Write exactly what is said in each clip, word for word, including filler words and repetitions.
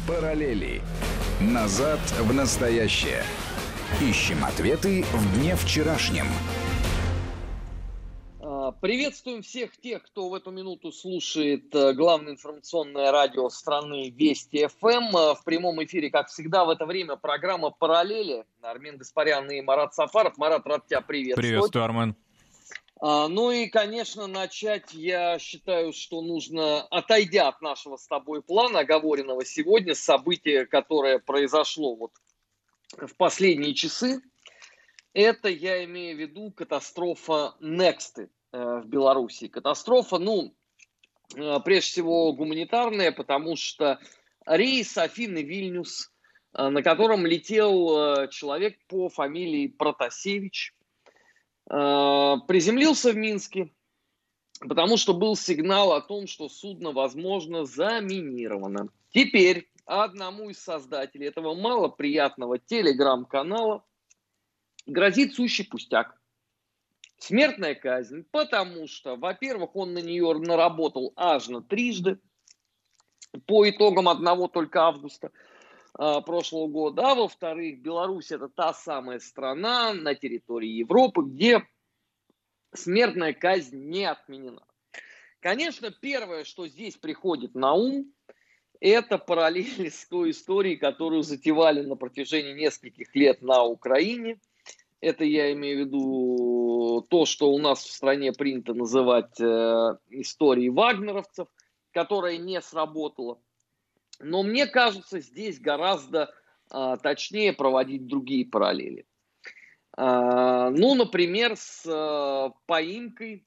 Параллели. Назад в настоящее. Ищем ответы в дне вчерашнем. Приветствуем всех тех, кто в эту минуту слушает главное информационное радио страны Вести эф эм. В прямом эфире, как всегда, в это время программа «Параллели». Армен Гаспарян и Марат Сафаров. Марат, рад тебя приветствовать. Приветствую, Армен. А, ну и, конечно, начать я считаю, что нужно, отойдя от нашего с тобой плана, оговоренного сегодня, события, которое произошло вот в последние часы. Это, я имею в виду, катастрофа Nexty в Беларуси. Катастрофа, ну, прежде всего гуманитарная, потому что рейс Афины-Вильнюс, на котором летел человек по фамилии Протасевич, приземлился в Минске, потому что был сигнал о том, что судно, возможно, заминировано. Теперь одному из создателей этого малоприятного телеграм-канала грозит сущий пустяк. Смертная казнь, потому что, во-первых, он на нее наработал аж на трижды, по итогам одного только августа э, прошлого года. А во-вторых, Беларусь — это та самая страна на территории Европы, где смертная казнь не отменена. Конечно, первое, что здесь приходит на ум, это параллели с той историей, которую затевали на протяжении нескольких лет на Украине. Это я имею в виду то, что у нас в стране принято называть э, историей вагнеровцев, которая не сработала. Но мне кажется, здесь гораздо э, точнее проводить другие параллели. Э, ну, например, с э, поимкой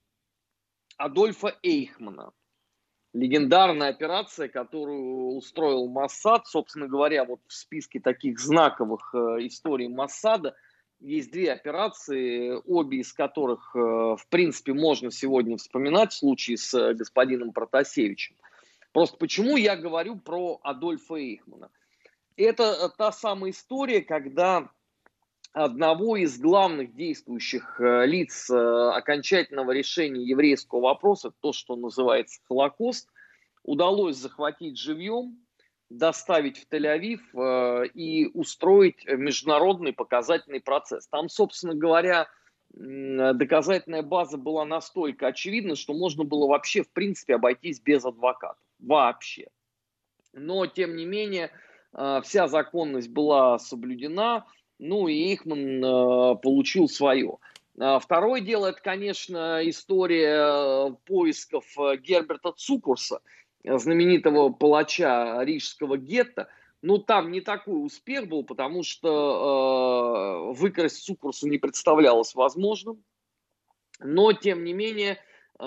Адольфа Эйхмана. Легендарная операция, которую устроил Моссад. Собственно говоря, вот в списке таких знаковых э, историй Моссада есть две операции, обе из которых, в принципе, можно сегодня вспоминать в случае с господином Протасевичем. Просто почему я говорю про Адольфа Эйхмана? Это та самая история, когда одного из главных действующих лиц окончательного решения еврейского вопроса, то, что называется Холокост, удалось захватить живьем, доставить в Тель-Авив э, и устроить международный показательный процесс. Там, собственно говоря, доказательная база была настолько очевидна, что можно было вообще, в принципе, обойтись без адвоката. Вообще. Но, тем не менее, э, вся законность была соблюдена, ну и Эйхман э, получил свое. А второе дело, это, конечно, история поисков Герберта Цукурса, знаменитого палача рижского гетто. Но там не такой успех был, потому что э, выкрасть Цукурсу не представлялось возможным. Но, тем не менее, э,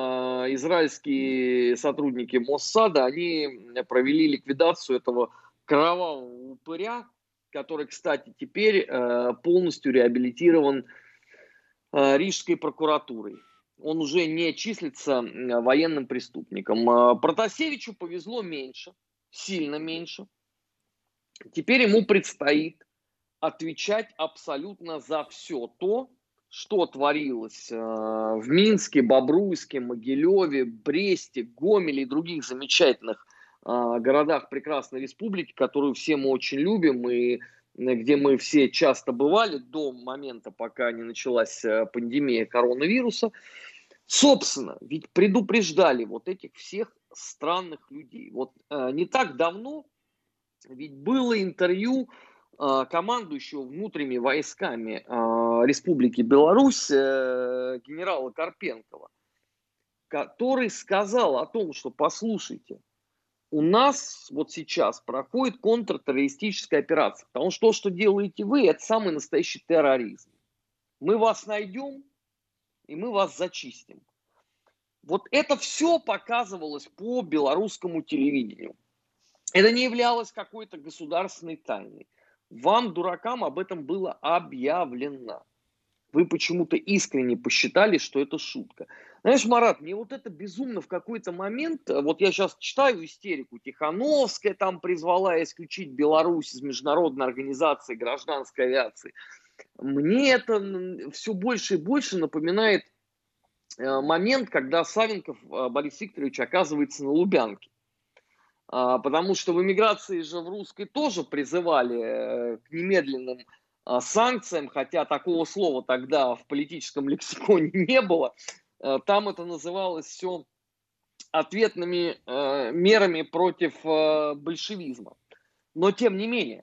израильские сотрудники Моссада, они провели ликвидацию этого кровавого упыря, который, кстати, теперь э, полностью реабилитирован э, Рижской прокуратурой. Он уже не числится военным преступником. Протасевичу повезло меньше, сильно меньше. Теперь ему предстоит отвечать абсолютно за все то, что творилось в Минске, Бобруйске, Могилеве, Бресте, Гомеле и других замечательных городах прекрасной республики, которую все мы очень любим и где мы все часто бывали до момента, пока не началась пандемия коронавируса. Собственно, ведь предупреждали вот этих всех странных людей. Вот э, не так давно ведь было интервью э, командующего внутренними войсками э, Республики Беларусь э, генерала Карпенкова, который сказал о том, что, послушайте, у нас вот сейчас проходит контртеррористическая операция, потому что то, что делаете вы, это самый настоящий терроризм. Мы вас найдем, и мы вас зачистим. Вот это все показывалось по белорусскому телевидению. Это не являлось какой-то государственной тайной. Вам, дуракам, об этом было объявлено. Вы почему-то искренне посчитали, что это шутка. Знаешь, Марат, мне вот это безумно в какой-то момент, вот я сейчас читаю истерику, Тихановская там призвала исключить Беларусь из Международной организации гражданской авиации. Мне это все больше и больше напоминает момент, когда Савенков Борис Викторович оказывается на Лубянке. потому что в эмиграции же в русской тоже призывали к немедленным санкциям, хотя такого слова тогда в политическом лексиконе не было. Там это называлось все ответными мерами против большевизма. Но тем не менее,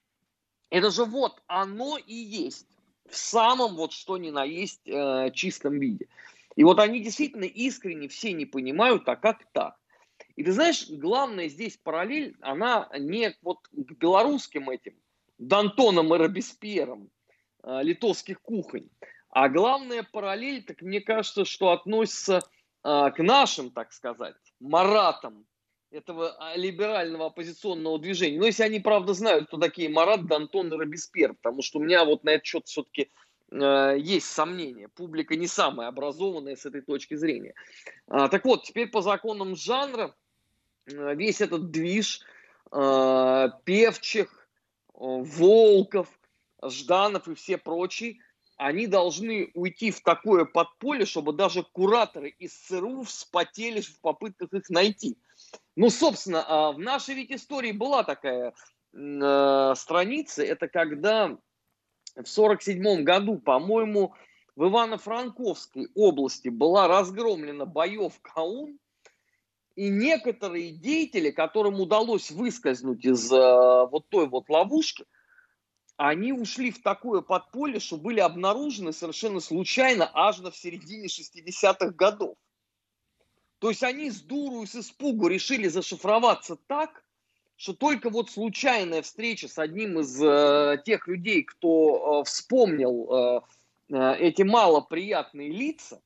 это же вот оно и есть в самом вот что ни на есть э, чистом виде. И вот они действительно искренне все не понимают, а как так? И ты знаешь, главная здесь параллель, она не вот к белорусским этим Д'Антоном и Робеспьером э, литовских кухонь, а главная параллель, так мне кажется, что относится э, к нашим, так сказать, маратам этого либерального оппозиционного движения. Но если они, правда, знают, кто такие Марат, Д'Антон и Робеспьер, потому что у меня вот на этот счет все-таки э, есть сомнения. Публика не самая образованная с этой точки зрения. А, так вот, теперь по законам жанра э, весь этот движ э, Певчих, э, Волков, Жданов и все прочие, они должны уйти в такое подполье, чтобы даже кураторы из ЦРУ вспотели в попытках их найти. Ну, собственно, в нашей ведь истории была такая э, страница, это когда в сорок седьмом году, по-моему, в Ивано-Франковской области была разгромлена боевка ОУН, и некоторые деятели, которым удалось выскользнуть из э, вот той вот ловушки, они ушли в такое подполье, что были обнаружены совершенно случайно аж в середине шестидесятых годов. То есть они с дуру и с испугу решили зашифроваться так, что только вот случайная встреча с одним из э, тех людей, кто э, вспомнил э, э, эти малоприятные лица,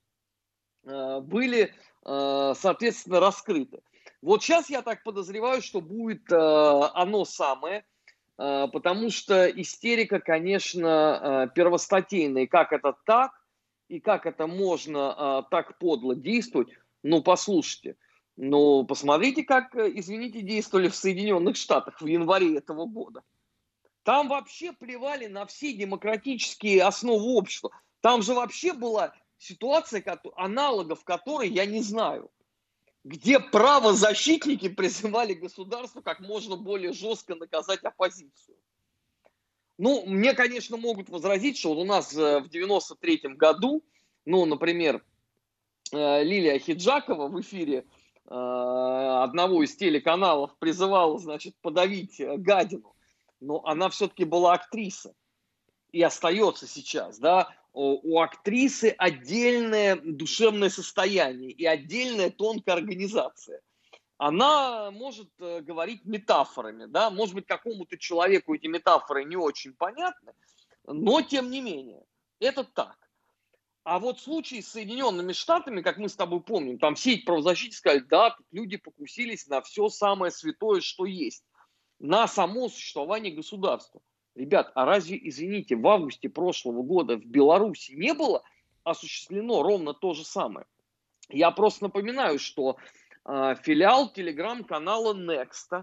э, были, э, соответственно, раскрыты. Вот сейчас я так подозреваю, что будет э, оно самое, э, потому что истерика, конечно, э, первостатейная. И как это так, и как это можно э, так подло действовать. Ну, послушайте, ну, посмотрите, как, извините, действовали в Соединенных Штатах в январе этого года. Там вообще плевали на все демократические основы общества. Там же вообще была ситуация, аналогов которой я не знаю, где правозащитники призывали государство как можно более жестко наказать оппозицию. Ну, мне, конечно, могут возразить, что вот у нас в девяносто третьем году, ну, например, Лилия Хиджакова в эфире э, одного из телеканалов призывала, значит, подавить гадину. Но она все-таки была актриса. И остается сейчас, да. У, у актрисы отдельное душевное состояние и отдельная тонкая организация. Она может э, говорить метафорами, да. Может быть, какому-то человеку эти метафоры не очень понятны, но тем не менее, это так. А вот в случае с Соединенными Штатами, как мы с тобой помним, там все эти правозащитники сказали, да, люди покусились на все самое святое, что есть, на само существование государства. Ребят, а разве, извините, в августе прошлого года в Беларуси не было осуществлено ровно то же самое? Я просто напоминаю, что э, филиал телеграм-канала Некста,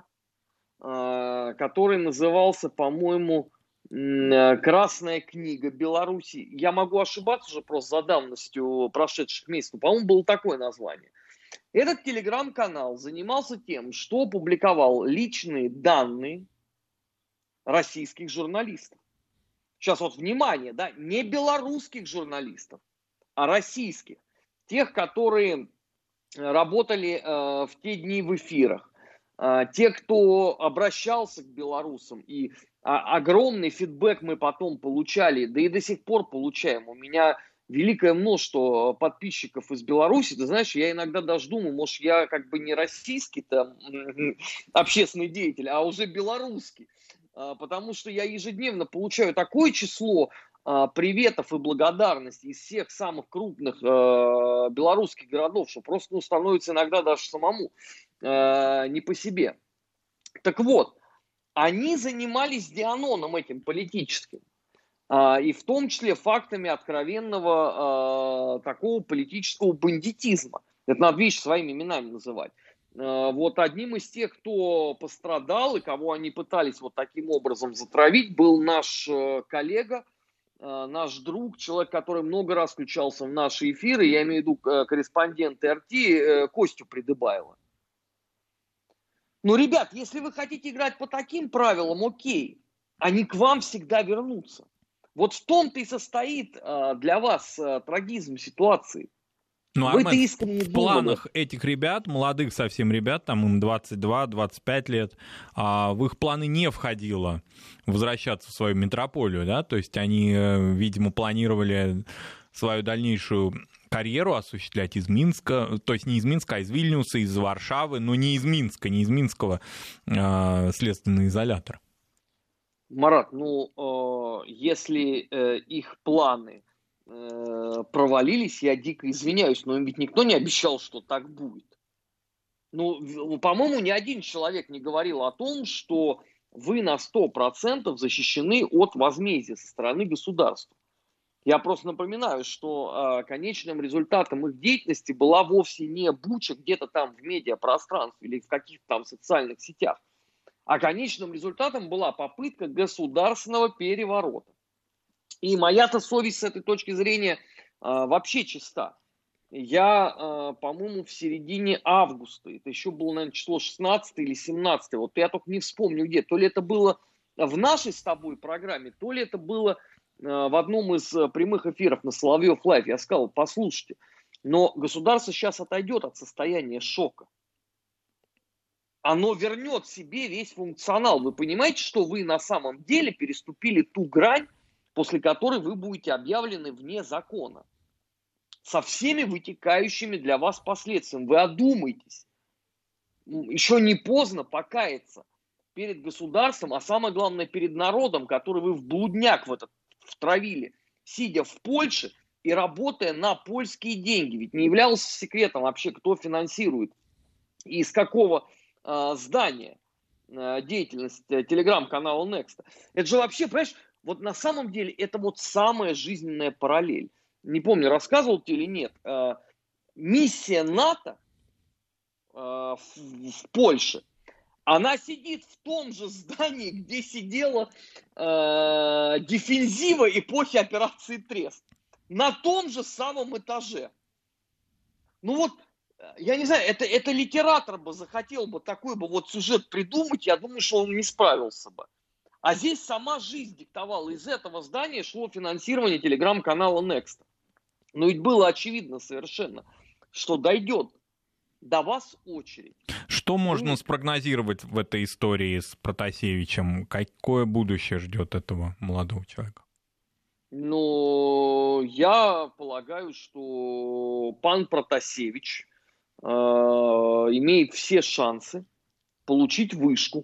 э, который назывался, по-моему, «Красная книга Беларуси». Я могу ошибаться уже просто за давностью прошедших месяцев. По-моему, было такое название. Этот телеграм-канал занимался тем, что публиковал личные данные российских журналистов. Сейчас вот внимание, да, не белорусских журналистов, а российских. Тех, которые работали э, в те дни в эфирах. Э, те, кто обращался к белорусам, и а, огромный фидбэк мы потом получали, да и до сих пор получаем. У меня великое множество подписчиков из Беларуси. Ты знаешь, я иногда даже думаю, может, я как бы не российский там общественный деятель, а уже белорусский. Потому что я ежедневно получаю такое число приветов и благодарностей из всех самых крупных белорусских городов, что просто ну, становится иногда даже самому не по себе. Так вот, они занимались дианоном этим политическим. И в том числе фактами откровенного такого политического бандитизма. Это надо вещи своими именами называть. Вот одним из тех, кто пострадал и кого они пытались вот таким образом затравить, был наш коллега, наш друг, человек, который много раз включался в наши эфиры, я имею в виду корреспондент эр тэ, Костю Придыбаева. Ну, ребят, если вы хотите играть по таким правилам, окей, они к вам всегда вернутся. Вот в том-то и состоит а, для вас а, трагизм ситуации. Ну, Вы-то Армен, в, искренне в думали. планах этих ребят, молодых совсем ребят, там им двадцать два двадцать пять лет, а, в их планы не входило возвращаться в свою метрополию, да, то есть они, видимо, планировали свою дальнейшую карьеру осуществлять из Минска, то есть не из Минска, а из Вильнюса, из Варшавы, но не из Минска, не из Минского э, следственного изолятора. Марат, ну, э, если э, их планы э, провалились, я дико извиняюсь, но им ведь никто не обещал, что так будет. Ну, по-моему, ни один человек не говорил о том, что вы на сто процентов защищены от возмездия со стороны государства. Я просто напоминаю, что э, конечным результатом их деятельности была вовсе не буча где-то там в медиапространстве или в каких-то там социальных сетях, а конечным результатом была попытка государственного переворота. И моя-то совесть с этой точки зрения э, вообще чиста. Я, э, по-моему, в середине августа, это еще было, наверное, число шестнадцатое или семнадцатое, вот я только не вспомню где, то ли это было в нашей с тобой программе, то ли это было в одном из прямых эфиров на Соловьев Лайв. Я сказал, послушайте, но государство сейчас отойдет от состояния шока. Оно вернет себе весь функционал. Вы понимаете, что вы на самом деле переступили ту грань, после которой вы будете объявлены вне закона. Со всеми вытекающими для вас последствиями. Вы одумайтесь. Еще не поздно покаяться перед государством, а самое главное перед народом, который вы в блудняк в этот втравили, сидя в Польше и работая на польские деньги. Ведь не являлось секретом вообще, кто финансирует и из какого э, здания э, деятельность э, телеграм-канала Next. Это же вообще, понимаешь, вот на самом деле это вот самая жизненная параллель. Не помню, рассказывал тебе или нет. Э, миссия НАТО э, в, в Польше, она сидит в том же здании, где сидела э, дефензива эпохи операции Трест. На том же самом этаже. Ну вот, я не знаю, это, это литератор бы захотел бы такой бы вот сюжет придумать, я думаю, что он не справился бы. А здесь сама жизнь диктовала. Из этого здания шло финансирование телеграм-канала Next. Но ведь было очевидно совершенно, что дойдет до вас очередь. Что можно спрогнозировать в этой истории с Протасевичем? Какое будущее ждет этого молодого человека? Ну, я полагаю, что пан Протасевич э, имеет все шансы получить вышку.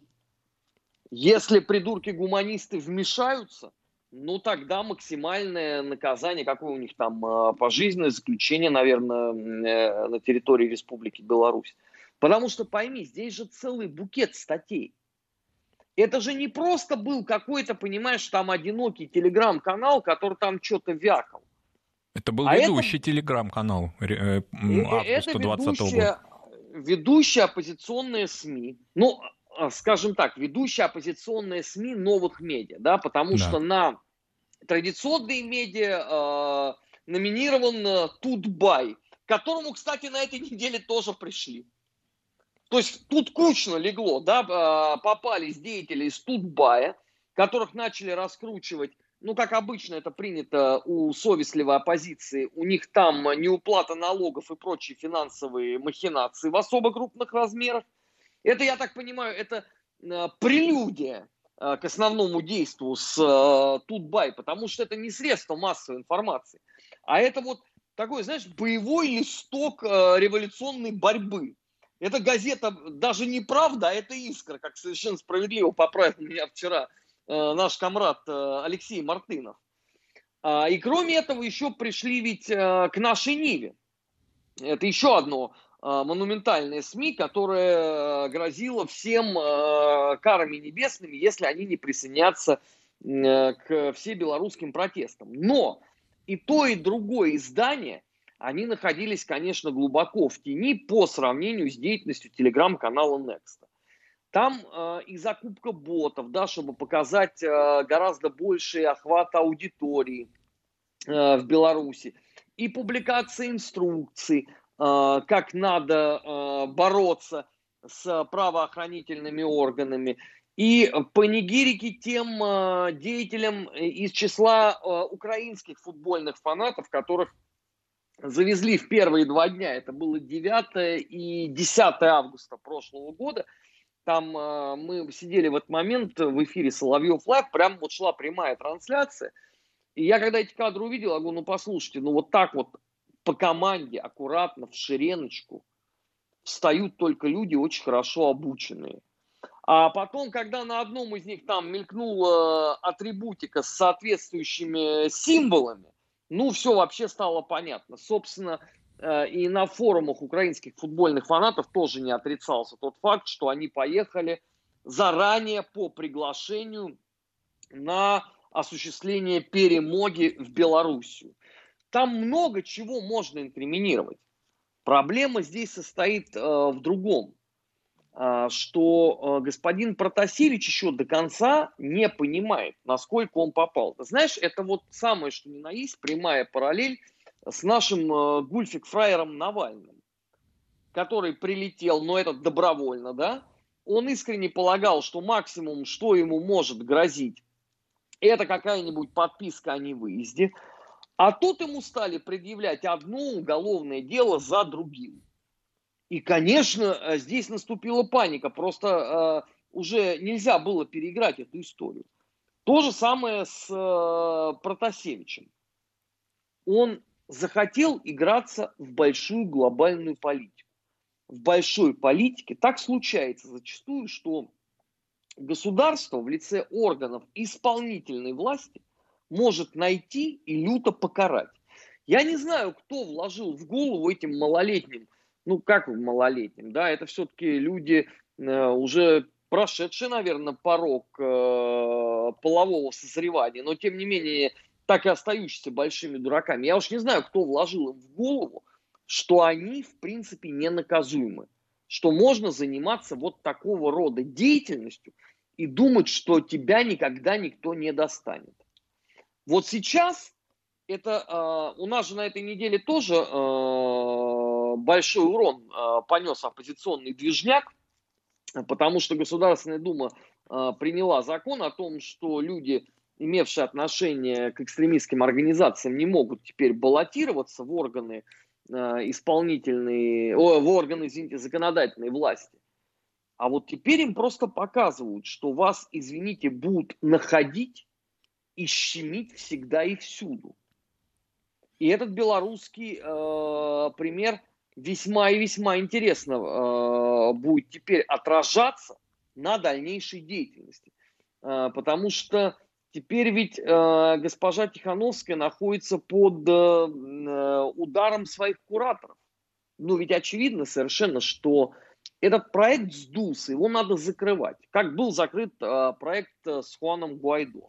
Если придурки-гуманисты вмешаются, ну, тогда максимальное наказание, какое у них там, пожизненное заключение, наверное, на территории Республики Беларусь. Потому что, пойми, здесь же целый букет статей. Это же не просто был какой-то, понимаешь, там одинокий телеграм-канал, который там что-то вякал. Это был а ведущий это, телеграм-канал э, августа двадцатого года. Ведущие оппозиционные СМИ. Ну, скажем так, ведущие оппозиционные СМИ новых медиа, да, потому да. что на традиционные медиа э, номинирован э, Тутбай, к которому, кстати, на этой неделе тоже пришли. То есть тут кучно легло, да, э, попались деятели из Тутбая, которых начали раскручивать, ну, как обычно это принято у совестливой оппозиции, у них там неуплата налогов и прочие финансовые махинации в особо крупных размерах. Это, я так понимаю, это э, прелюдия э, к основному действию с э, Тутбай, потому что это не средство массовой информации, а это вот такой, знаешь, боевой листок э, революционной борьбы. Это газета даже не «Правда», а это «Искра», как совершенно справедливо поправил меня вчера э, наш комрад э, Алексей Мартынов. А, и кроме этого еще пришли ведь э, к нашей Ниве. Это еще одно монументальные СМИ, которая грозила всем карами небесными, если они не присоединятся к всебелорусским протестам. Но и то, и другое издание, они находились, конечно, глубоко в тени по сравнению с деятельностью телеграм-канала Next. Там и закупка ботов, да, чтобы показать гораздо больший охват аудитории в Беларуси, и публикация инструкций, как надо бороться с правоохранительными органами, и панигирики тем деятелям из числа украинских футбольных фанатов, которых завезли в первые два дня. Это было девятое и десятое августа прошлого года. Там э, мы сидели в этот момент в эфире Соловьев Лайв, прям вот шла прямая трансляция. И я когда эти кадры увидел, я говорю, ну послушайте, ну вот так вот по команде, аккуратно, в шереночку встают только люди очень хорошо обученные. А потом, когда на одном из них там мелькнула атрибутика с соответствующими символами, ну все вообще стало понятно. Собственно, и на форумах украинских футбольных фанатов тоже не отрицался тот факт, что они поехали заранее по приглашению на осуществление перемоги в Белоруссию. Там много чего можно инкриминировать. Проблема здесь состоит э, в другом, э, что э, господин Протасевич еще до конца не понимает, насколько он попал. Ты знаешь, это вот самое, что ни на есть, прямая параллель с нашим э, гульфик-фраером Навальным, который прилетел, но этот добровольно, да, он искренне полагал, что максимум, что ему может грозить, это какая-нибудь подписка о невыезде, а тут ему стали предъявлять одно уголовное дело за другим. И, конечно, здесь наступила паника, просто э, уже нельзя было переиграть эту историю. То же самое с э, Протасевичем. Он захотел играться в большую глобальную политику. В большой политике так случается зачастую, что государство в лице органов исполнительной власти может найти и люто покарать. Я не знаю, кто вложил в голову этим малолетним, ну как в малолетним, да, это все-таки люди э, уже прошедшие, наверное, порог э, полового созревания, но тем не менее так и остающиеся большими дураками. Я уж не знаю, кто вложил им в голову, что они, в принципе, не наказуемы. Что можно заниматься вот такого рода деятельностью и думать, что тебя никогда никто не достанет. Вот сейчас, это, э, у нас же на этой неделе тоже э, большой урон э, понес оппозиционный движняк, потому что Государственная Дума э, приняла закон о том, что люди, имевшие отношение к экстремистским организациям, не могут теперь баллотироваться в органы э, исполнительные, о, в органы, извините, законодательной власти. А вот теперь им просто показывают, что вас, извините, будут находить и щемить всегда и всюду. И этот белорусский э, пример весьма и весьма интересно э, будет теперь отражаться на дальнейшей деятельности. Э, потому что теперь ведь э, госпожа Тихановская находится под э, ударом своих кураторов. Ну ведь очевидно совершенно, что этот проект сдулся, его надо закрывать. Как был закрыт э, проект с Хуаном Гуайдо.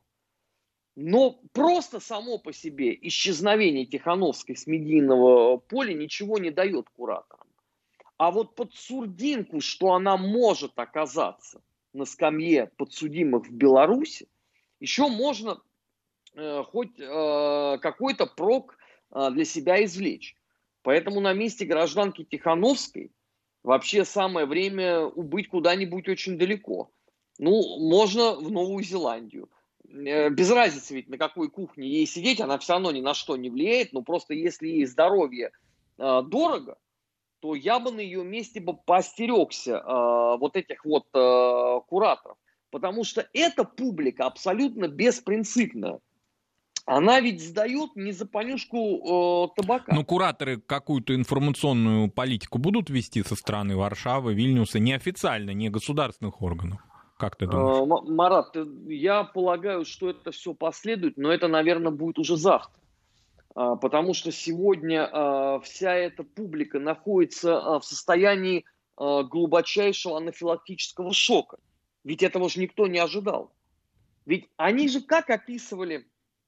Но просто само по себе исчезновение Тихановской с медийного поля ничего не дает кураторам. А вот под сурдинку, что она может оказаться на скамье подсудимых в Беларуси, еще можно э, хоть э, какой-то прок э, для себя извлечь. Поэтому на месте гражданки Тихановской вообще самое время убыть куда-нибудь очень далеко. Ну, можно в Новую Зеландию. Без разницы ведь на какой кухне ей сидеть, она все равно ни на что не влияет, но просто если ей здоровье э, дорого, то я бы на ее месте бы поостерегся э, вот этих вот э, кураторов, потому что эта публика абсолютно беспринципная. Она ведь сдает не за понюшку э, табака. Но кураторы какую-то информационную политику будут вести со стороны Варшавы, Вильнюса, неофициально, не государственных органов? Как ты думаешь? Марат, я полагаю, что это все последует, но это, наверное, будет уже завтра. Потому что сегодня вся эта публика находится в состоянии глубочайшего анафилактического шока. Ведь этого же никто не ожидал. Ведь они же как описывали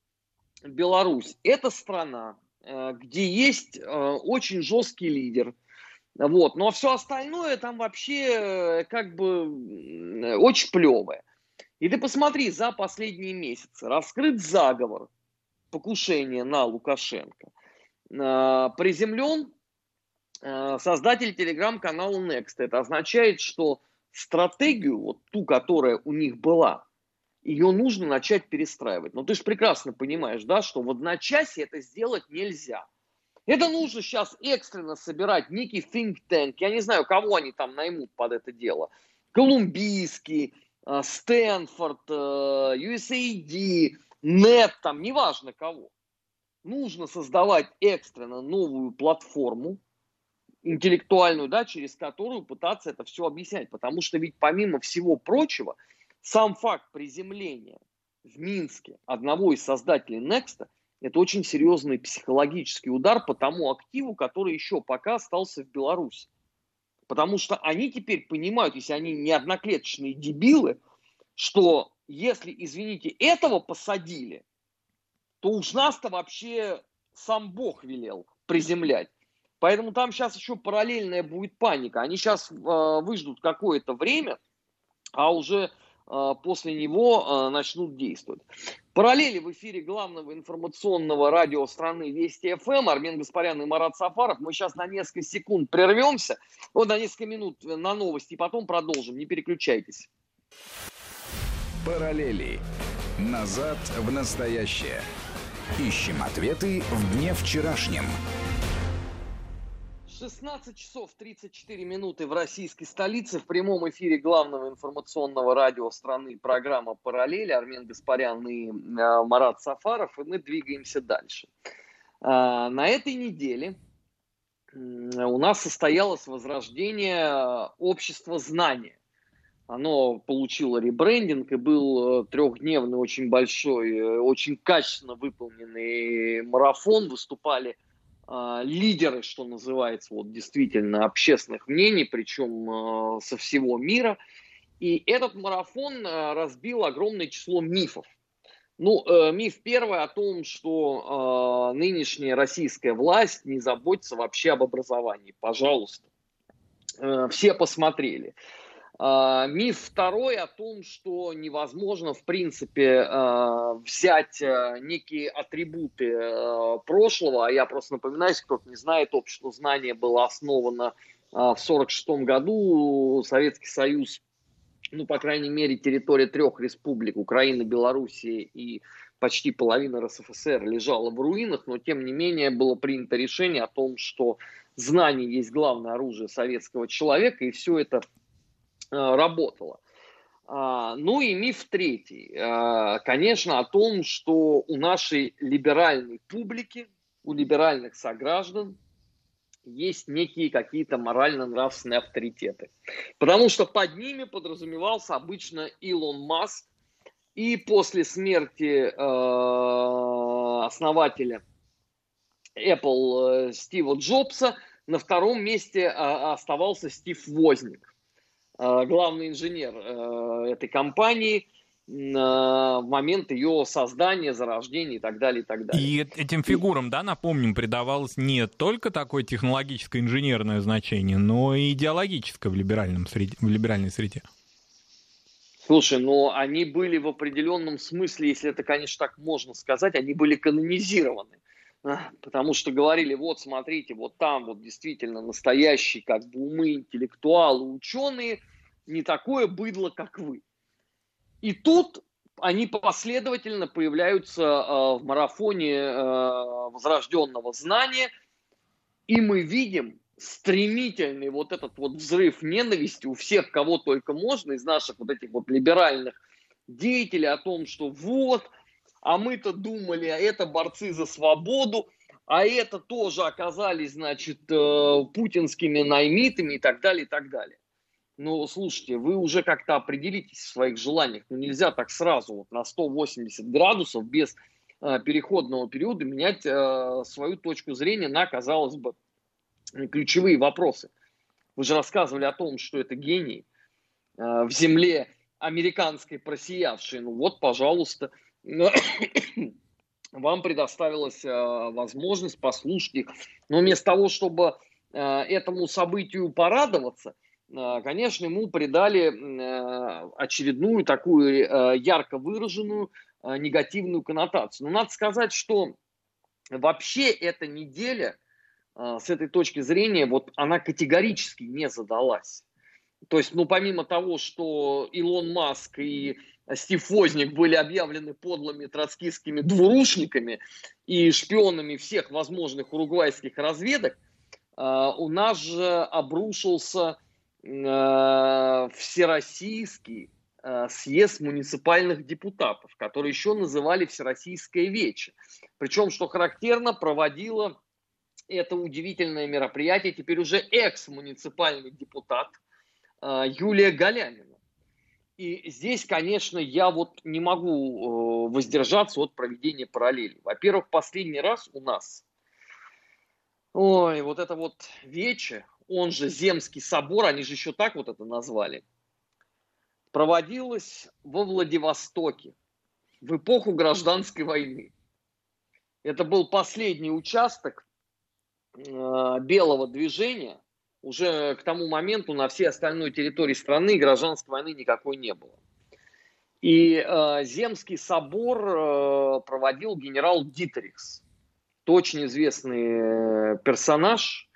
Беларусь? Это страна, где есть очень жесткий лидер. Вот. Но все остальное там вообще как бы очень плевое. И ты посмотри, за последние месяцы раскрыт заговор покушения на Лукашенко. Приземлен создатели телеграм-канала Next. Это означает, что стратегию, вот ту, которая у них была, ее нужно начать перестраивать. Но ты же прекрасно понимаешь, да, что в одночасье это сделать нельзя. Это нужно сейчас экстренно собирать некий think tank. Я не знаю, кого они там наймут под это дело. Колумбийский, Стэнфорд, ю эс эй ди, нет, там, неважно кого. Нужно создавать экстренно новую платформу, интеллектуальную, да, через которую пытаться это все объяснять. Потому что ведь помимо всего прочего, сам факт приземления в Минске одного из создателей Next это очень серьезный психологический удар по тому активу, который еще пока остался в Беларуси. Потому что они теперь понимают, если они не одноклеточные дебилы, что если, извините, этого посадили, то уж нас-то вообще сам Бог велел приземлять. Поэтому там сейчас еще параллельная будет паника. Они сейчас э, выждут какое-то время, а уже э, после него э, начнут действовать. Параллели в эфире главного информационного радио страны Вести эф эм. Армен Гаспарян и Марат Сафаров. Мы сейчас на несколько секунд прервемся, вот на несколько минут на новости, и потом продолжим. Не переключайтесь. Параллели. Назад в настоящее. Ищем ответы в дне вчерашнем. шестнадцать часов тридцать четыре минуты в российской столице. В прямом эфире главного информационного радио страны программа «Параллели». Армен Гаспарян и э, Марат Сафаров. И мы двигаемся дальше. Э, на этой неделе э, у нас состоялось возрождение общества знания. Оно получило ребрендинг и был трехдневный, очень большой, очень качественно выполненный марафон. Выступали э, лидеры, что называется, вот действительно общественных мнений, причем э, со всего мира. И этот марафон э, разбил огромное число мифов. Ну, э, миф первый о том, что э, нынешняя российская власть не заботится вообще об образовании. Пожалуйста. Э, все посмотрели. Uh, миф второй о том, что невозможно, в принципе, uh, взять uh, некие атрибуты uh, прошлого. Я просто напоминаю, если кто-то не знает, общество знания было основано uh, в сорок шестом году. Советский Союз, ну, по крайней мере, территория трех республик, Украины, Белоруссии и почти половина эр эс эф эс эр лежала в руинах, но, тем не менее, было принято решение о том, что знание есть главное оружие советского человека, и все это работало. Ну и миф третий. Конечно, о том, что у нашей либеральной публики, у либеральных сограждан есть некие какие-то морально-нравственные авторитеты. Потому что под ними подразумевался обычно Илон Маск. И после смерти основателя Apple Стива Джобса на втором месте оставался Стив Возник, главный инженер этой компании в момент ее создания, зарождения и так далее, и так далее. И этим фигурам, да, напомним, придавалось не только такое технологическое инженерное значение, но и идеологическое в, либеральном среде, в либеральной среде. Слушай, ну они были в определенном смысле, если это, конечно, так можно сказать, они были канонизированы. Потому что говорили, вот смотрите, вот там вот действительно настоящие как бы умы, интеллектуалы, ученые, не такое быдло, как вы. И тут они последовательно появляются э, в марафоне э, возрожденного знания, и мы видим стремительный вот этот вот взрыв ненависти у всех, кого только можно, из наших вот этих вот либеральных деятелей о том, что вот, а мы-то думали, а это борцы за свободу, а это тоже оказались, значит, э, путинскими наймитами и так далее, и так далее. Ну, слушайте, вы уже как-то определитесь в своих желаниях. Ну, нельзя так сразу вот на сто восемьдесят градусов без э, переходного периода менять э, свою точку зрения на, казалось бы, ключевые вопросы. Вы же рассказывали о том, что это гений э, в земле американской просиявшей. Ну вот, пожалуйста, вам предоставилась э, возможность послушать их. Но вместо того, чтобы э, этому событию порадоваться, конечно, ему придали очередную такую ярко выраженную негативную коннотацию. Но надо сказать, что вообще эта неделя с этой точки зрения, вот она категорически не задалась. То есть, ну, помимо того, что Илон Маск и Стив Возник были объявлены подлыми троцкистскими двурушниками и шпионами всех возможных уругвайских разведок, у нас же обрушился всероссийский съезд муниципальных депутатов, который еще называли Всероссийское Вече. Причем, что характерно, проводила это удивительное мероприятие теперь уже экс-муниципальный депутат Юлия Галямина. И здесь, конечно, я вот не могу воздержаться от проведения параллели. Во-первых, последний раз у нас, ой, вот это вот Вече, он же Земский собор, они же еще так вот это назвали, проводилось во Владивостоке в эпоху гражданской войны. Это был последний участок э, белого движения. Уже к тому моменту на всей остальной территории страны гражданской войны никакой не было. И э, Земский собор э, проводил генерал Дитерихс. Это очень известный персонаж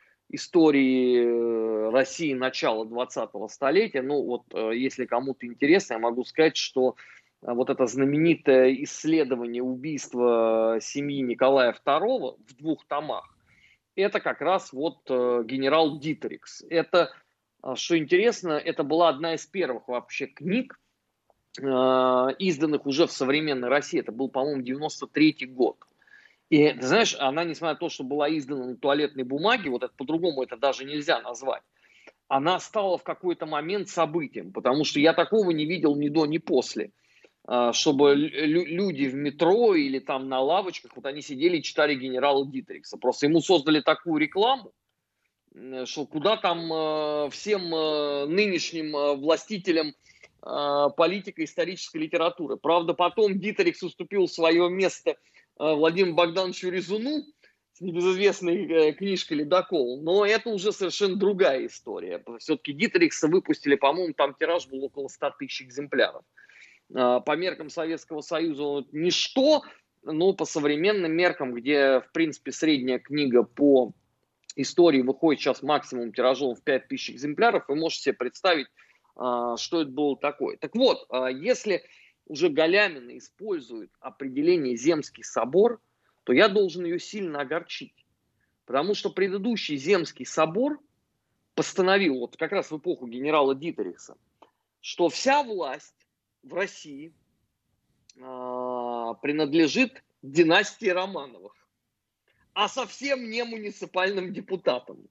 истории России начала двадцатого столетия. Ну вот, э, если кому-то интересно, я могу сказать, что вот это знаменитое исследование убийства семьи Николая второго в двух томах, это как раз вот э, генерал Дитерихс. Это, что интересно, это была одна из первых вообще книг, э, изданных уже в современной России. Это был, по-моему, девяносто третий год. И, ты знаешь, она, несмотря на то, что была издана на туалетной бумаге, вот это по-другому это даже нельзя назвать, она стала в какой-то момент событием, потому что я такого не видел ни до, ни после. Чтобы люди в метро или там на лавочках, вот они сидели и читали генерала Дитерихса. Просто ему создали такую рекламу, что куда там всем нынешним властителям политико-исторической литературы. Правда, потом Дитерихс уступил свое место Владимиру Богдановичу Резуну с небезызвестной книжкой «Ледокол», но это уже совершенно другая история. Все-таки Дитерихса выпустили, по-моему, там тираж был около ста тысяч экземпляров. По меркам Советского Союза ничто, но по современным меркам, где, в принципе, средняя книга по истории выходит сейчас максимум тиражом в пять тысяч экземпляров, вы можете себе представить, что это было такое. Так вот, если уже Галямина использует определение «Земский собор», то я должен ее сильно огорчить. Потому что предыдущий Земский собор постановил, вот как раз в эпоху генерала Дитерихса, что вся власть в России э, принадлежит династии Романовых, а совсем не муниципальным депутатам.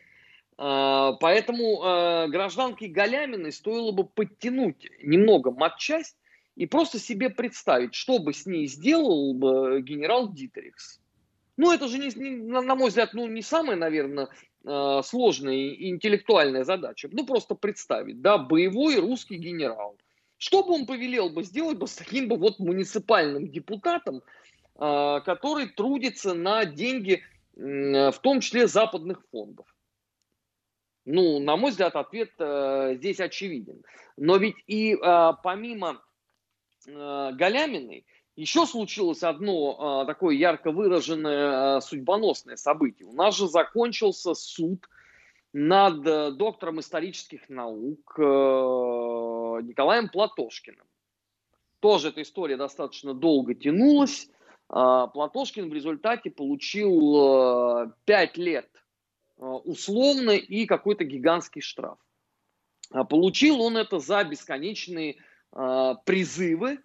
Э, поэтому э, гражданке Галяминой стоило бы подтянуть немного матчасть и просто себе представить, что бы с ней сделал бы генерал Дитерихс. Ну, это же, не, не, на мой взгляд, ну, не самая, наверное, э, сложная и интеллектуальная задача. Ну, просто представить, да, боевой русский генерал. Что бы он повелел бы сделать бы с таким бы вот муниципальным депутатом, который трудится на деньги, в том числе западных фондов? Ну, на мой взгляд, ответ здесь очевиден. Но ведь и помимо Галяминой еще случилось одно такое ярко выраженное судьбоносное событие. У нас же закончился суд над доктором исторических наук Николаем Платошкиным. Тоже эта история достаточно долго тянулась. Платошкин в результате получил пять лет условно и какой-то гигантский штраф. Получил он это за бесконечные призывы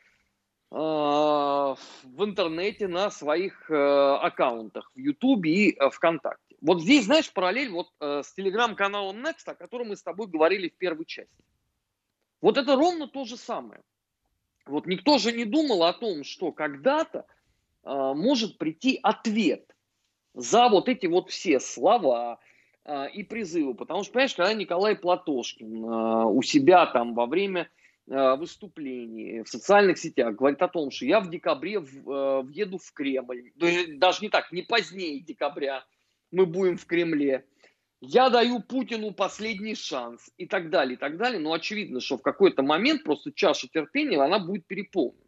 в интернете на своих аккаунтах в Ютубе и ВКонтакте. Вот здесь, знаешь, параллель вот с телеграм-каналом Next, о котором мы с тобой говорили в первой части. Вот это ровно то же самое. Вот никто же не думал о том, что когда-то э, может прийти ответ за вот эти вот все слова э, и призывы. Потому что, понимаешь, когда Николай Платошкин э, у себя там во время э, выступлений в социальных сетях говорит о том, что я в декабре в, э, въеду в Кремль, даже не так, не позднее декабря мы будем в Кремле, я даю Путину последний шанс и так далее, и так далее. Но очевидно, что в какой-то момент просто чаша терпения, она будет переполнена.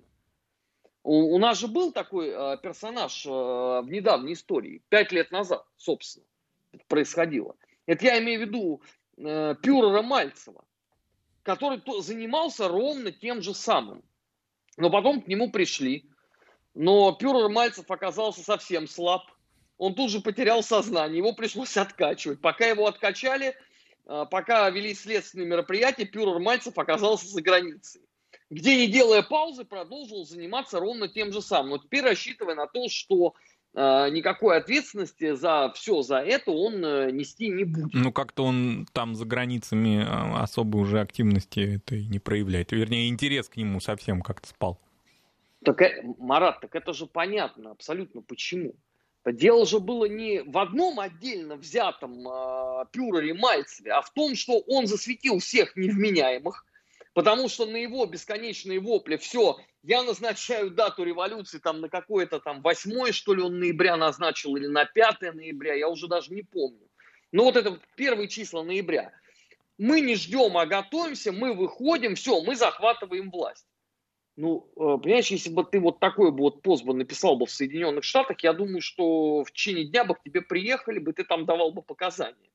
У, у нас же был такой э, персонаж э, в недавней истории, пять лет назад, собственно. происходило. Это я имею в виду э, Пюрера Мальцева, который то, занимался ровно тем же самым. Но потом к нему пришли. Но Пюрер Мальцев оказался совсем слаб. Он тут же потерял сознание, его пришлось откачивать. Пока его откачали, пока вели следственные мероприятия, Пюрер Мальцев оказался за границей, где, не делая паузы, продолжил заниматься ровно тем же самым. Но теперь рассчитывая на то, что э, никакой ответственности за все за это он э, нести не будет. Ну, как-то он там за границами особой уже активности это не проявляет. Вернее, интерес к нему совсем как-то спал. Так, Марат, так это же понятно абсолютно почему. Дело же было не в одном отдельно взятом э, Пюрере Мальцеве, а в том, что он засветил всех невменяемых, потому что на его бесконечные вопли, все, я назначаю дату революции там на какое-то там восьмое, что ли, он ноября назначил, или на пятое ноября, я уже даже не помню. Но вот это первые числа ноября. Мы не ждем, а готовимся, мы выходим, все, мы захватываем власть. Ну, понимаешь, если бы ты вот такой бы вот пост бы написал бы в Соединенных Штатах, я думаю, что в течение дня бы к тебе приехали бы, ты там давал бы показания.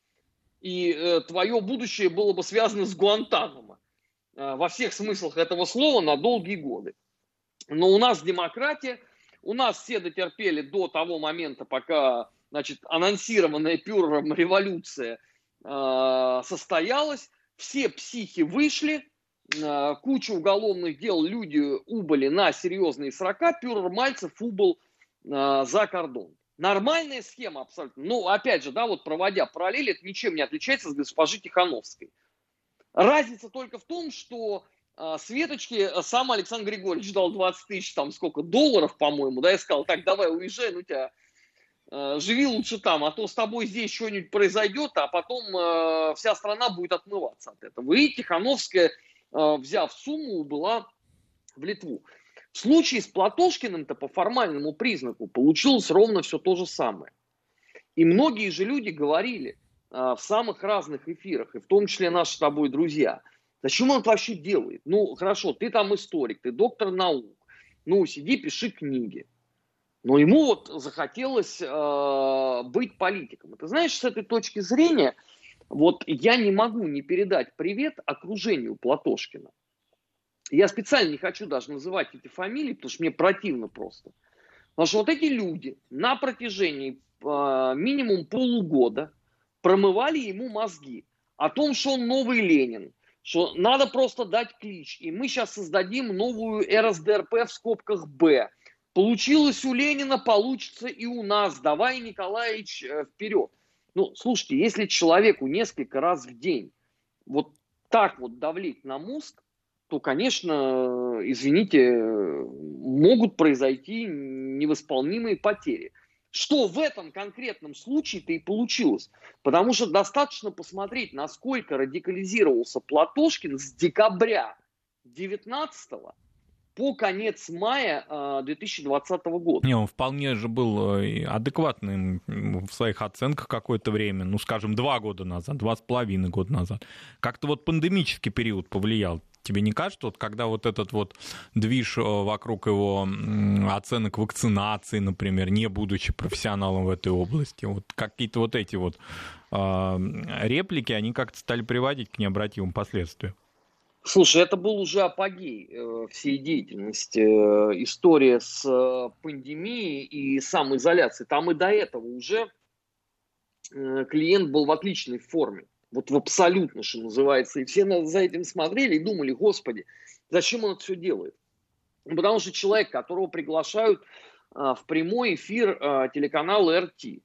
И э, твое будущее было бы связано с Гуантанамо. Э, во всех смыслах этого слова на долгие годы. Но у нас демократия, у нас все дотерпели до того момента, пока, значит, анонсированная Пюрером революция э, состоялась, все психи вышли, куча уголовных дел, люди убыли на серьезные срока, Пюрер Мальцев убыл э, за кордон. Нормальная схема абсолютно. Ну, опять же, да, вот проводя параллели, это ничем не отличается от госпожи Тихановской. Разница только в том, что э, Светочке сам Александр Григорьевич дал двадцать тысяч, там сколько, долларов, по-моему, да, и сказал, так, давай, уезжай, ну тебя, э, живи лучше там, а то с тобой здесь что-нибудь произойдет, а потом э, вся страна будет отмываться от этого. И Тихановская, взяв сумму, была в Литву. В случае с Платошкиным-то по формальному признаку получилось ровно все то же самое. И многие же люди говорили а, в самых разных эфирах, и в том числе наши с тобой друзья, зачем он это вообще делает? Ну, хорошо, ты там историк, ты доктор наук, ну, сиди, пиши книги. Но ему вот захотелось а, быть политиком. И ты знаешь, с этой точки зрения... Вот я не могу не передать привет окружению Платошкина. Я специально не хочу даже называть эти фамилии, потому что мне противно просто. Потому что вот эти люди на протяжении э, минимум полугода промывали ему мозги о том, что он новый Ленин, что надо просто дать клич, и мы сейчас создадим новую эр эс дэ эр пэ в скобках «Б». Получилось у Ленина, получится и у нас. Давай, Николаевич, э, вперед. Ну, слушайте, если человеку несколько раз в день вот так вот давлеть на мозг, то, конечно, извините, могут произойти невосполнимые потери. Что в этом конкретном случае-то и получилось. Потому что достаточно посмотреть, насколько радикализировался Платошкин с декабря девятнадцатого по конец мая две тысячи двадцатого года. Не, он вполне же был адекватным в своих оценках какое-то время, ну, скажем, два года назад, два с половиной года назад. Как-то вот пандемический период повлиял. Тебе не кажется, вот когда вот этот вот движ вокруг его оценок вакцинации, например, не будучи профессионалом в этой области, вот какие-то вот эти вот э, реплики, они как-то стали приводить к необратимым последствиям? Слушай, это был уже апогей э, всей деятельности. Э, история с э, пандемией и самоизоляцией. Там и до этого уже э, клиент был в отличной форме. Вот в абсолютно, что называется. И все за этим смотрели и думали, господи, зачем он это все делает? Потому что человек, которого приглашают э, в прямой эфир э, телеканала эр тэ,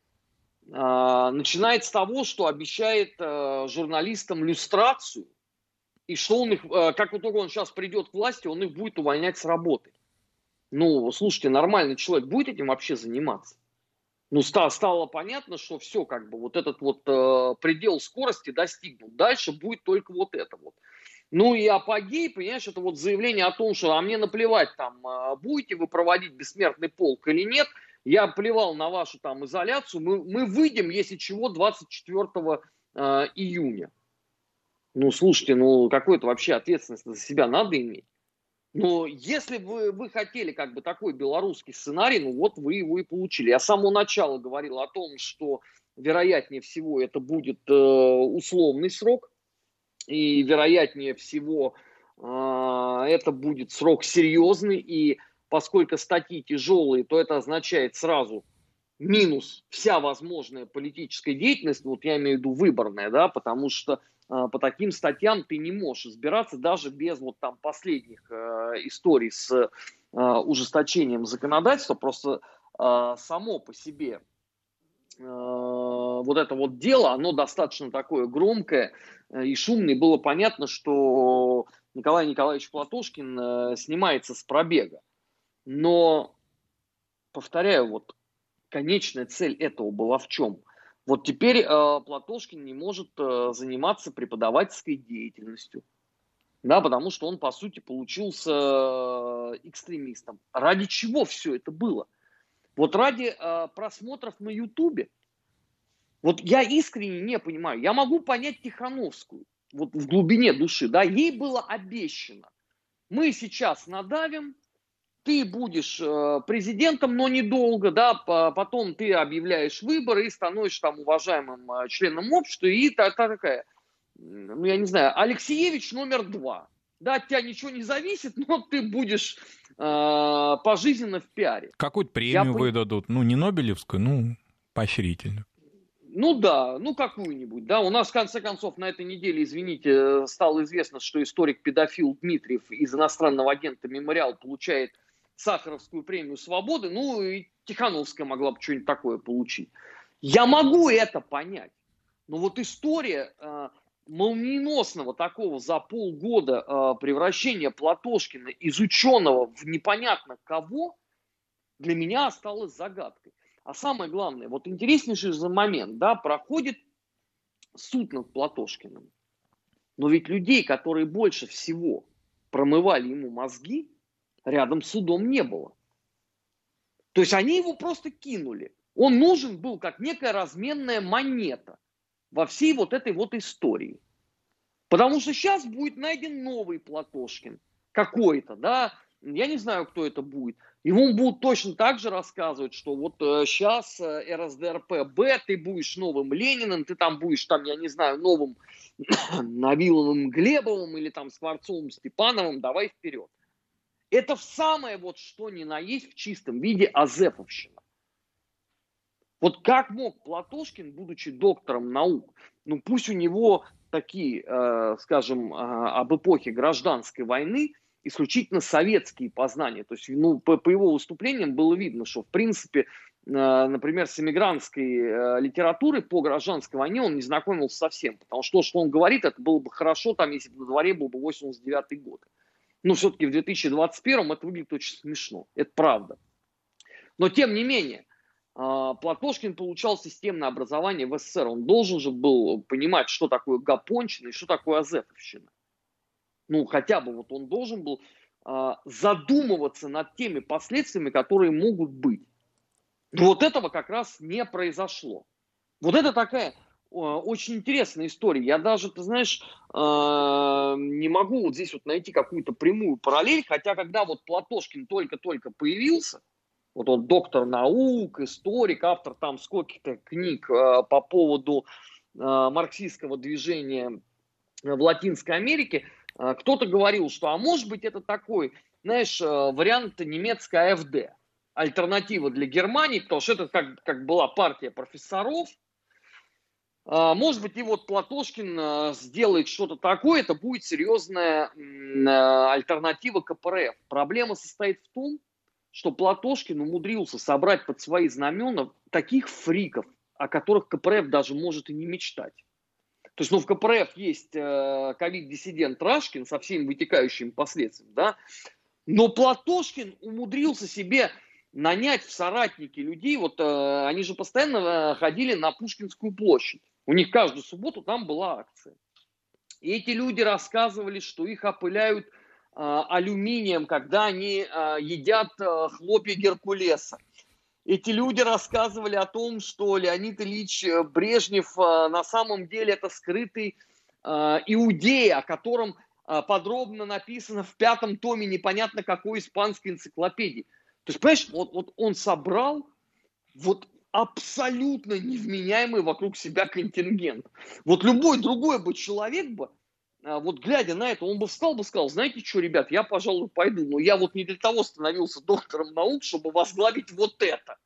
э, начинает с того, что обещает э, журналистам люстрацию. И что он их, как вот только он сейчас придет к власти, он их будет увольнять с работы. Ну, слушайте, нормальный человек будет этим вообще заниматься? Ну, стало, стало понятно, что все, как бы, вот этот вот э, предел скорости достигнут. Дальше будет только вот это вот. Ну, и апогей, понимаешь, это вот заявление о том, что, а мне наплевать, там, будете вы проводить бессмертный полк или нет, я плевал на вашу там изоляцию, мы, мы выйдем, если чего, двадцать четвёртого июня. Ну, слушайте, ну, какую-то вообще ответственность за себя надо иметь. Но если бы вы хотели как бы такой белорусский сценарий, ну вот вы его и получили. Я с самого начала говорил о том, что вероятнее всего это будет э, условный срок, и вероятнее всего э, это будет срок серьезный, и поскольку статьи тяжелые, то это означает сразу минус вся возможная политическая деятельность, вот я имею в виду выборная, да, потому что э, по таким статьям ты не можешь избираться даже без вот там последних э, историй с э, ужесточением законодательства, просто э, само по себе э, вот это вот дело, оно достаточно такое громкое э, и шумное, было понятно, что Николай Николаевич Платошкин э, снимается с пробега, но, повторяю, вот конечная цель этого была в чем? Вот теперь э, Платошкин не может э, заниматься преподавательской деятельностью, да, потому что он, по сути, получился э, экстремистом. Ради чего все это было? Вот ради э, просмотров на Ютубе. Вот я искренне не понимаю. Я могу понять Тихановскую, вот в глубине души, да, ей было обещано. Мы сейчас надавим, ты будешь э, президентом, но недолго, да, по, потом ты объявляешь выборы и становишься там уважаемым э, членом общества, и та, та такая, ну, я не знаю, Алексеевич номер два. Да, от тебя ничего не зависит, но ты будешь э, пожизненно в пиаре. Какую-то премию Я выдадут, ну, не Нобелевскую, ну, поощрительную. Ну да, ну какую-нибудь, да. У нас, в конце концов, на этой неделе, извините, стало известно, что историк-педофил Дмитриев из иностранного агента «Мемориал» получает Сахаровскую премию свободы, ну и Тихановская могла бы что-нибудь такое получить. Я могу это понять, но вот история э, молниеносного такого за полгода э, превращения Платошкина из ученого в непонятно кого для меня осталась загадкой. А самое главное, вот интереснейший же момент, да, проходит суд над Платошкиным, но ведь людей, которые больше всего промывали ему мозги, рядом с судом не было. То есть они его просто кинули. Он нужен был как некая разменная монета во всей вот этой вот истории. Потому что сейчас будет найден новый Платошкин. Какой-то, да. Я не знаю, кто это будет. Ему будут точно так же рассказывать, что вот э, сейчас э, эр эс дэ эр пэ бэ, ты будешь новым Лениным, ты там будешь, там, я не знаю, новым Навиловым Глебовым или там Скворцовым Степановым, давай вперед. Это в самое вот что ни на есть в чистом виде азефовщина. Вот как мог Платошкин, будучи доктором наук, ну пусть у него такие, э, скажем, э, об эпохе гражданской войны, исключительно советские познания. То есть, ну, по, по его выступлениям было видно, что, в принципе, э, например, с эмигрантской э, литературой по гражданской войне он не знакомился совсем. Потому что то, что он говорит, это было бы хорошо, там, если бы на дворе был бы восемьдесят девятый год. Но все-таки в две тысячи двадцать первом это выглядит очень смешно. Это правда. Но, тем не менее, э, Платошкин получал системное образование в эс эс эс эр. Он должен же был понимать, что такое гапонщина и что такое азефовщина. Ну, хотя бы вот он должен был а, задумываться над теми последствиями, которые могут быть. Но вот этого как раз не произошло. Вот это такая а, очень интересная история. Я даже, ты знаешь, а, не могу вот здесь вот найти какую-то прямую параллель, хотя когда вот Платошкин только-только появился, вот он доктор наук, историк, автор там скольких-то книг а, по поводу а, марксистского движения в Латинской Америке, кто-то говорил, что, а может быть, это такой, знаешь, вариант немецкой а эф дэ, альтернатива для Германии, потому что это как, как была партия профессоров. Может быть, и вот Платошкин сделает что-то такое, это будет серьезная альтернатива ка пэ эр эф. Проблема состоит в том, что Платошкин умудрился собрать под свои знамена таких фриков, о которых ка пэ эр эф даже может и не мечтать. То есть, ну, в ка пэ эр эф есть э, ковид-диссидент Рашкин со всеми вытекающими последствиями, да, но Платошкин умудрился себе нанять в соратники людей, вот э, они же постоянно ходили на Пушкинскую площадь, у них каждую субботу там была акция. И эти люди рассказывали, что их опыляют э, алюминием, когда они э, едят э, хлопья Геркулеса. Эти люди рассказывали о том, что Леонид Ильич Брежнев на самом деле это скрытый иудей, о котором подробно написано в пятом томе непонятно какой испанской энциклопедии. То есть, понимаешь, вот, вот он собрал вот абсолютно невменяемый вокруг себя контингент. Вот любой другой бы человек бы, вот глядя на это, он бы встал бы и сказал, знаете что, ребят, я, пожалуй, пойду, но я вот не для того становился доктором наук, чтобы возглавить вот это.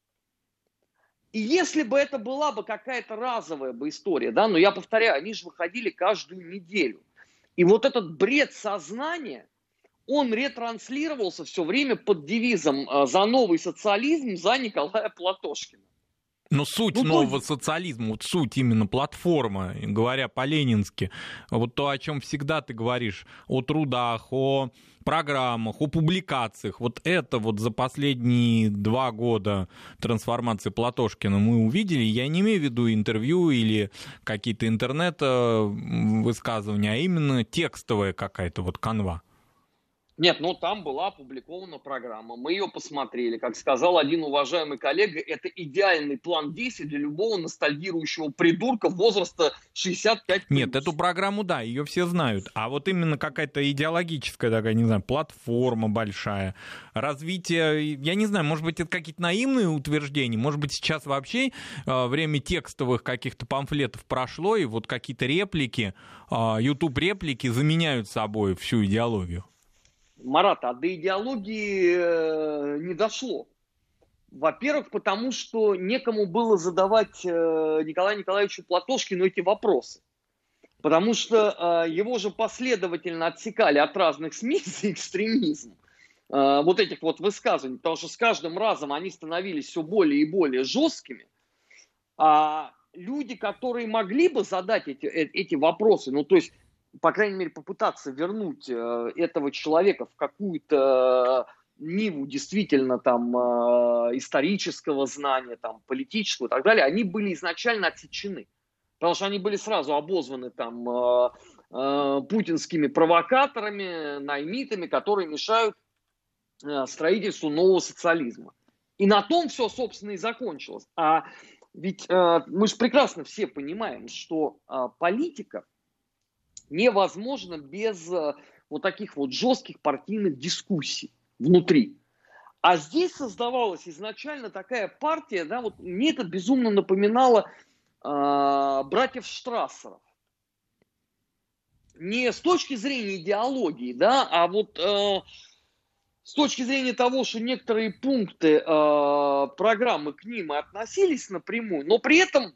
И если бы это была бы какая-то разовая бы история, да, но я повторяю, они же выходили каждую неделю. И вот этот бред сознания, он ретранслировался все время под девизом «За новый социализм, за Николая Платошкина». Но суть ну, нового то... социализма, вот суть именно платформа, говоря по-ленински, вот то, о чем всегда ты говоришь, о трудах, о программах, о публикациях, вот это вот за последние два года трансформации Платошкина мы увидели. Я не имею в виду интервью или какие-то интернет-высказывания, а именно текстовая какая-то вот канва. Нет, ну там была опубликована программа, мы ее посмотрели. Как сказал один уважаемый коллега, это идеальный план действий для любого ностальгирующего придурка возраста шестьдесят пять плюс. Нет, эту программу, да, ее все знают. А вот именно какая-то идеологическая такая, не знаю, платформа большая, развитие, я не знаю, может быть, это какие-то наивные утверждения, может быть, сейчас вообще э, время текстовых каких-то памфлетов прошло, и вот какие-то реплики, э, YouTube-реплики заменяют собой всю идеологию. Марат, а до идеологии э, не дошло. Во-первых, потому что некому было задавать э, Николаю Николаевичу Платошкину эти вопросы. Потому что э, его же последовательно отсекали от разных СМИ за экстремизм. Э, вот этих вот высказываний. Потому что с каждым разом они становились все более и более жесткими. А люди, которые могли бы задать эти, эти вопросы, ну то есть, по крайней мере, попытаться вернуть э, этого человека в какую-то э, ниву действительно там э, исторического знания, там, политического и так далее, они были изначально отсечены. Потому что они были сразу обозваны там э, э, путинскими провокаторами, наймитами, которые мешают э, строительству нового социализма. И на том все, собственно, и закончилось. А ведь э, мы же прекрасно все понимаем, что э, политика невозможно без э, вот таких вот жестких партийных дискуссий внутри. А здесь создавалась изначально такая партия, да, вот мне это безумно напоминало э, братьев Штрассеров. Не с точки зрения идеологии, да, а вот э, с точки зрения того, что некоторые пункты э, программы к ним и относились напрямую, но при этом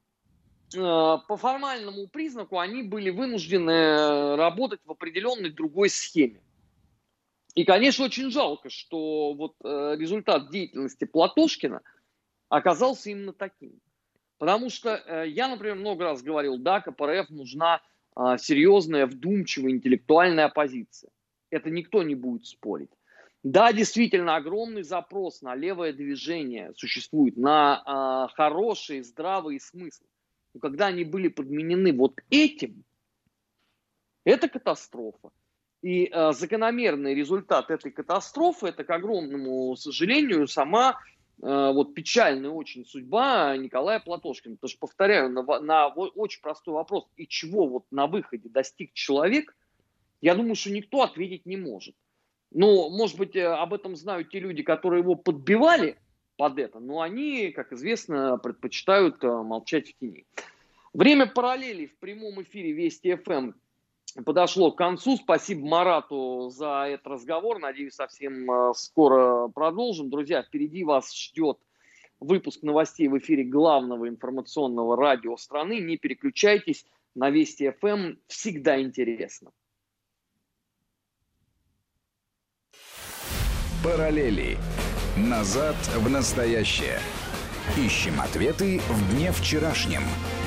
по формальному признаку они были вынуждены работать в определенной другой схеме. И, конечно, очень жалко, что вот результат деятельности Платошкина оказался именно таким. Потому что я, например, много раз говорил, да, КПРФ нужна серьезная, вдумчивая, интеллектуальная оппозиция. Это никто не будет спорить. Да, действительно, огромный запрос на левое движение существует, на хорошие, здравые смыслы. Но когда они были подменены вот этим, это катастрофа. И э, закономерный результат этой катастрофы, это, к огромному сожалению, сама э, вот печальная очень судьба Николая Платошкина. Потому что, повторяю, на, на очень простой вопрос, и чего вот на выходе достиг человек, я думаю, что никто ответить не может. Ну, может быть, об этом знают те люди, которые его подбивали под это, но они, как известно, предпочитают молчать в тени. Время параллелей в прямом эфире Вести ФМ подошло к концу. Спасибо Марату за этот разговор. Надеюсь, совсем скоро продолжим. Друзья, впереди вас ждет выпуск новостей в эфире главного информационного радио страны. Не переключайтесь, на Вести ФМ всегда интересно. Параллели. Назад в настоящее. Ищем ответы в дне вчерашнем.